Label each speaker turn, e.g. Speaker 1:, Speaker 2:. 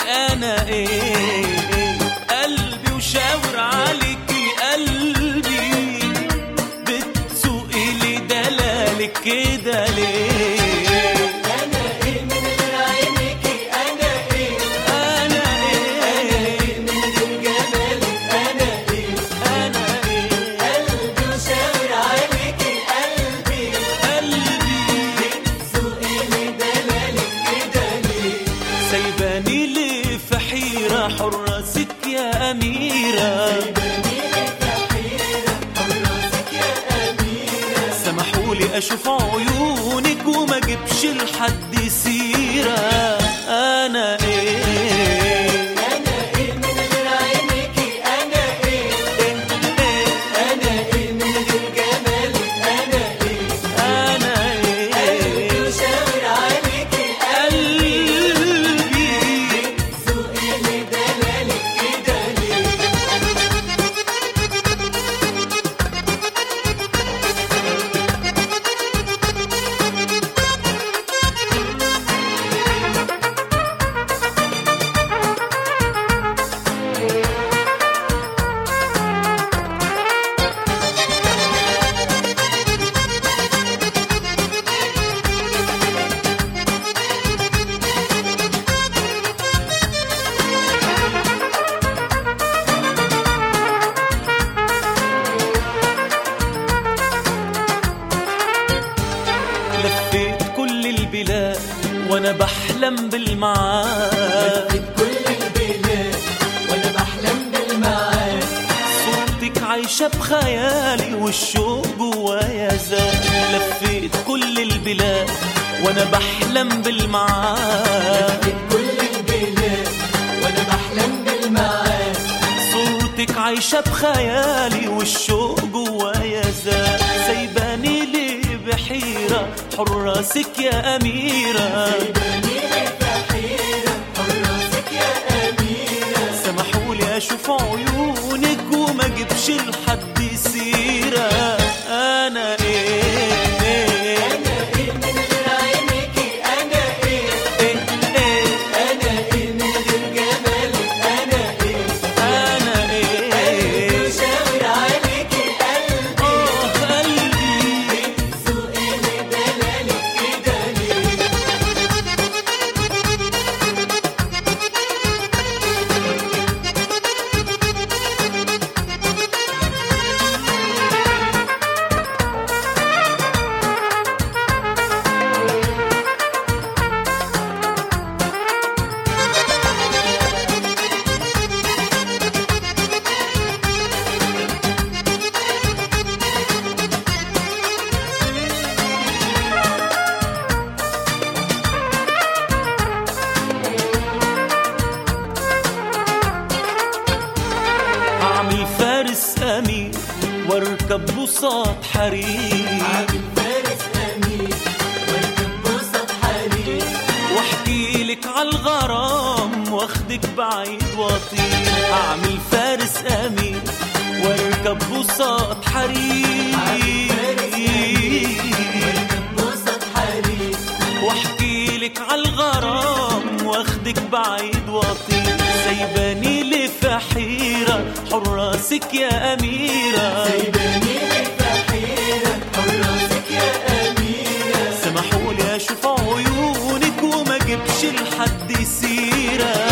Speaker 1: انا ايه قلبي وشاور عليكي قلبي بتسوقي لي دلالك كده ليه؟
Speaker 2: انا ايه من غير عينيكي انا ايه
Speaker 1: انا ايه
Speaker 2: من غير جمالك انا ايه قلبي وشاور عليكي قلبي سوقي لي دلالك كده ليه؟
Speaker 1: سايباني ليه في حيرة حراسك يا أميرة سمحولي أشوف عيونك وما جبش لحد سيرة أنا إيه
Speaker 2: انا ايه من غير عينيكي انا ايه من غير جمالك انا
Speaker 1: إيه
Speaker 2: وشاور عليكي
Speaker 1: قلبي
Speaker 2: سوقي لي دلالك كده ليه؟
Speaker 1: لفيت كل البلاد وأنا بحلم بالمعاد
Speaker 2: كل البلاد وانا بحلم بالمعاد
Speaker 1: صورتك عايشة بخيالي والشوق جوايا زاد لفيت كل البلاد وانا بحلم بالمعاد
Speaker 2: كل البلاد وانا بحلم بالمعاد
Speaker 1: صورتك عايشة بخيالي والشوق جوايا زاد سايباني ليه بحيرة حراسك يا أميرة سمحولي أشوف عيونك وما جبش لحد سيرة أنا إيه
Speaker 2: من غير عينيكي انا ايه من غير جمالك انا
Speaker 1: أنا
Speaker 2: وشاور عليكي
Speaker 1: قلبي
Speaker 2: سوقي لي دلالك كده ليه؟
Speaker 1: أعمل فارس أمير واركب بساط حرير
Speaker 2: عامل فارس امين واركب بسط حرير
Speaker 1: واحكي لك عالغرام واخدك بعيد واطير أعمل فارس أمير واركب بساط حرير
Speaker 2: واركب بسط حرير
Speaker 1: واحكي لك عالغرام واخدك بعيد واطير سايباني ليه في حيرة حراسك يا أميرة
Speaker 2: سايباني في حيرة حراسك يا أميرة
Speaker 1: سمحولي أشوف عيونك وما جبش لحد سيرة